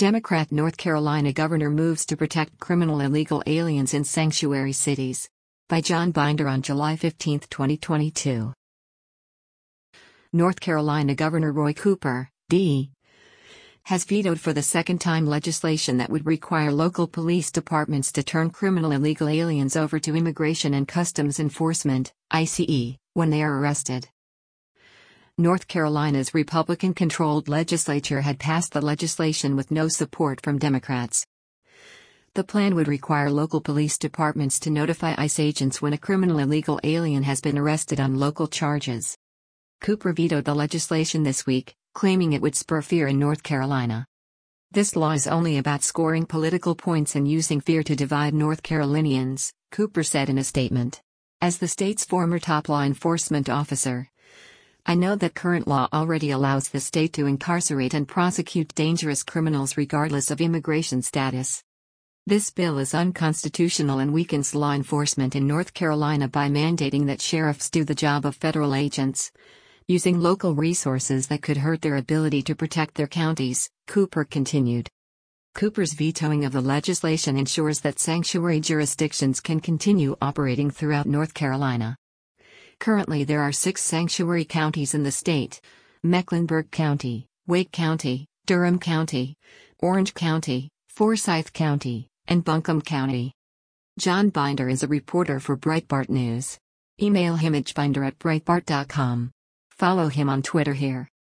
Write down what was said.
Democrat North Carolina governor moves to protect criminal illegal aliens in sanctuary cities. By John Binder on July 15, 2022. North Carolina Governor Roy Cooper, D., has vetoed for the second time legislation that would require local police departments to turn criminal illegal aliens over to Immigration and Customs Enforcement, ICE, when they are arrested. North Carolina's Republican-controlled legislature had passed the legislation with no support from Democrats. The plan would require local police departments to notify ICE agents when a criminal illegal alien has been arrested on local charges. Cooper vetoed the legislation this week, claiming it would spur fear in North Carolina. This law is only about scoring political points and using fear to divide North Carolinians, Cooper said in a statement. As the state's former top law enforcement officer, I know that current law already allows the state to incarcerate and prosecute dangerous criminals regardless of immigration status. This bill is unconstitutional and weakens law enforcement in North Carolina by mandating that sheriffs do the job of federal agents, using local resources that could hurt their ability to protect their counties, Cooper continued. Cooper's vetoing of the legislation ensures that sanctuary jurisdictions can continue operating throughout North Carolina. Currently there are 6 sanctuary counties in the state: Mecklenburg County, Wake County, Durham County, Orange County, Forsyth County, and Buncombe County. John Binder is a reporter for Breitbart News. Email him at binder@breitbart.com. Follow him on Twitter here.